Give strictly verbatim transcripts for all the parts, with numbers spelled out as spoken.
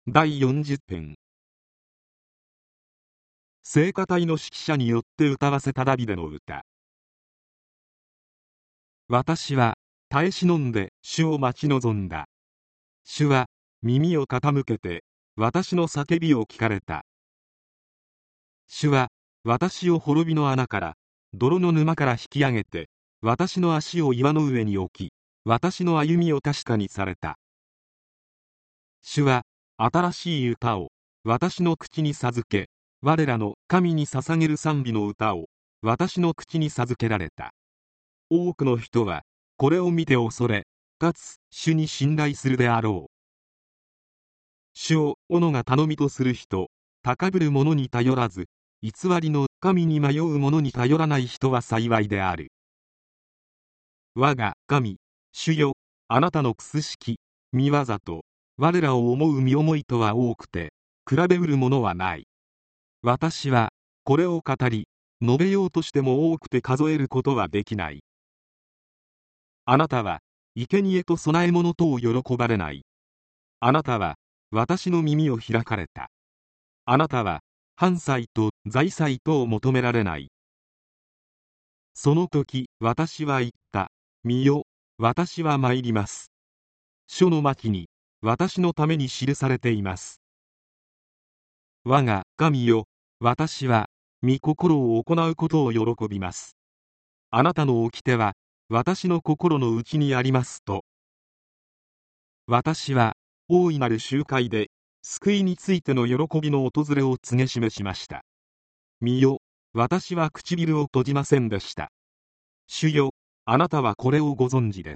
だいよんじゅってん。聖歌隊の指揮者によって歌わせたダビデの歌。私は耐え忍んで主を待ち望んだ。主は耳を傾けて私の叫びを聞かれた。主は私を滅びの穴から、泥の沼から引き上げて、私の足を岩の上に置き、私の歩みを確かにされた。主は新しい歌を私の口に授け、我らの神に捧げる賛美の歌を私の口に授けられた。多くの人はこれを見て恐れ、かつ主に信頼するであろう。主を斧が頼みとする人、高ぶる者に頼らず、偽りの神に迷う者に頼らない人は幸いである。我が神、主よ、あなたの苦しき御業と我らを思う身思いとは多くて、比べうるものはない。私はこれを語り、述べようとしても多くて数えることはできない。あなたは生贄と供え物とを喜ばれない。あなたは私の耳を開かれた。あなたは燔祭と財祭とを求められない。その時私は言った。見よ、私は参ります。書の巻に私のために記されています。我が神よ、私は御心を行うことを喜びます。あなたの掟は私の心の内にありますと。私は大いなる集会で救いについての喜びの訪れを告げ示しました。見よ、私は唇を閉じませんでした。主よ、あなたはこれをご存知です。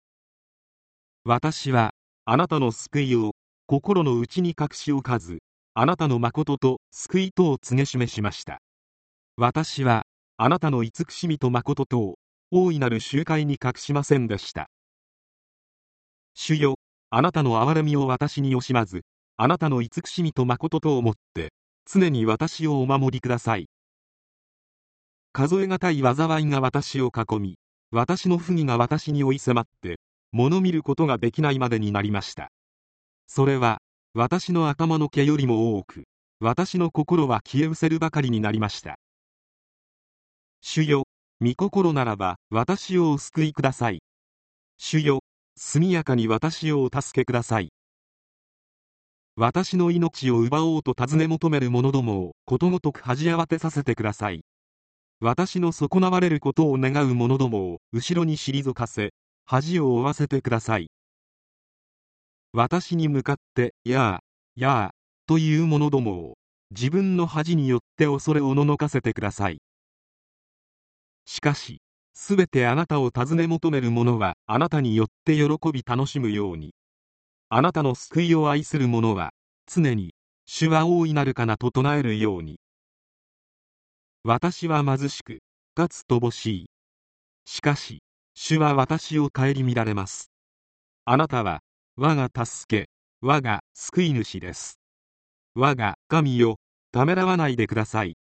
私はあなたの救いを心の内に隠し置かず、あなたの誠と救いとを告げ示しました。私はあなたの慈しみと誠とを大いなる集会に隠しませんでした。主よ、あなたの憐れみを私に惜しまず、あなたの慈しみと誠とをもって常に私をお守りください。数えがたい災いが私を囲み、私の不義が私に追い迫って物見ることができないまでになりました。それは私の頭の毛よりも多く、私の心は消え失せるばかりになりました。主よ、御心ならば私をお救いください。主よ、速やかに私をお助けください。私の命を奪おうと尋ね求める者どもをことごとく恥慌てさせてください。私の損なわれることを願う者どもを後ろに退かせ、恥を負わせてください。私に向かって、やあ、やあ、という者どもを自分の恥によって恐れおののかせてください。しかし、すべてあなたを尋ね求める者はあなたによって喜び楽しむように。あなたの救いを愛する者は常に主は大いなるかなと唱えるように。私は貧しくかつ乏しい。しかし主は私を顧みられます。あなたは我が助け、我が救い主です。我が神よ、ためらわないでください。